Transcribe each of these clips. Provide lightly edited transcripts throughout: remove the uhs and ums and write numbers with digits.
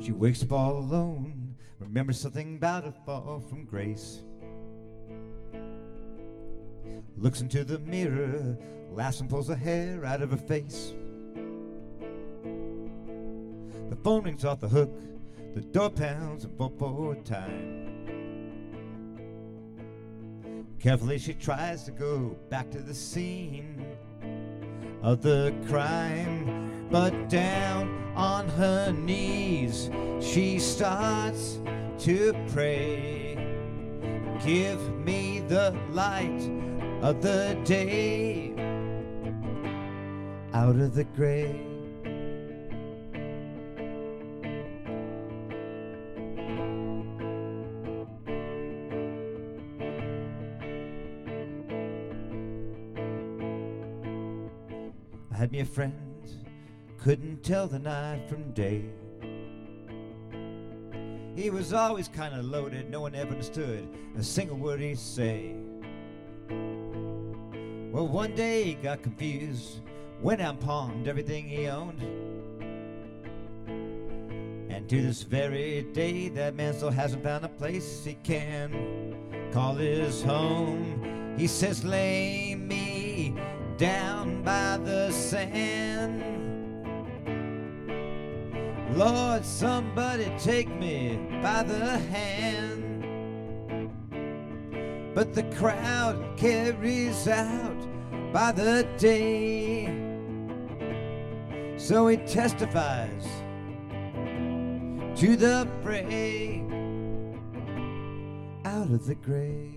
She wakes up all alone, remembers something about a fall from grace. Looks into the mirror, laughs and pulls the hair out of her face. The phone rings off the hook, the door pounds one more time. Carefully she tries to go back to the scene of the crime, but down on her knees she starts to pray. Give me the light of the day out of the grave. I had me a friend, couldn't tell the night from day. He was always kind of loaded, no one ever understood a single word he'd say. Well, one day he got confused, went out and pawned everything he owned. And to this very day, that man still hasn't found a place he can call his home. He says, lay me down by the sand. Lord, somebody take me by the hand. But the crowd carries out by the day. So he testifies to the fray out of the grave.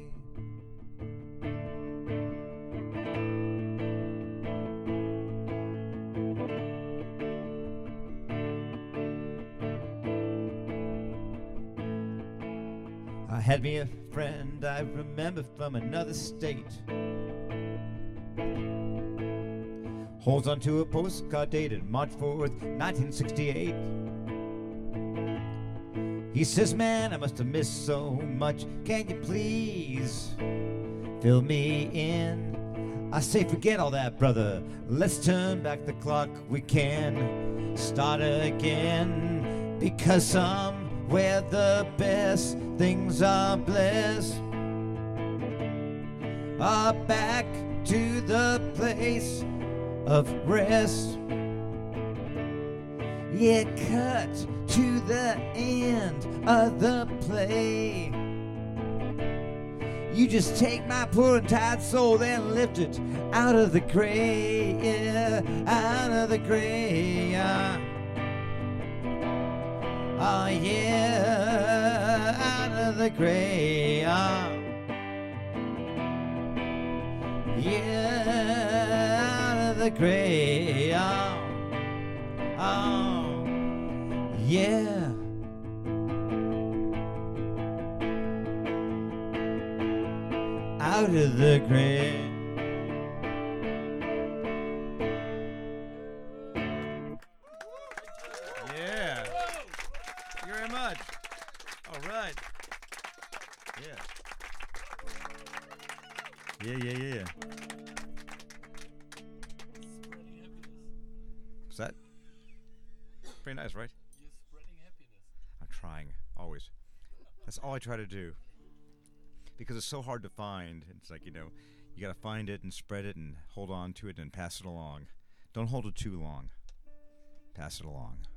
I had me a friend I remember from another state. Holds onto a postcard dated March 4th, 1968. He says, man, I must have missed so much. Can you please fill me in? I say, forget all that, brother. Let's turn back the clock. We can start again. Because somewhere the best things are blessed are back to the place of rest. Yeah, cut to the end of the play. You just take my poor and tired soul and lift it out of the grave, yeah, out of the grave. Oh yeah, out of the grave. Yeah, out of the grave. Oh, yeah. Out of the grave. Yeah. Thank you very much. All right. Yeah. Yeah. What's that? Pretty nice, right? You're spreading happiness. I'm trying, always. That's all I try to do. Because it's so hard to find. It's like, you gotta find it and spread it and hold on to it and pass it along. Don't hold it too long. Pass it along.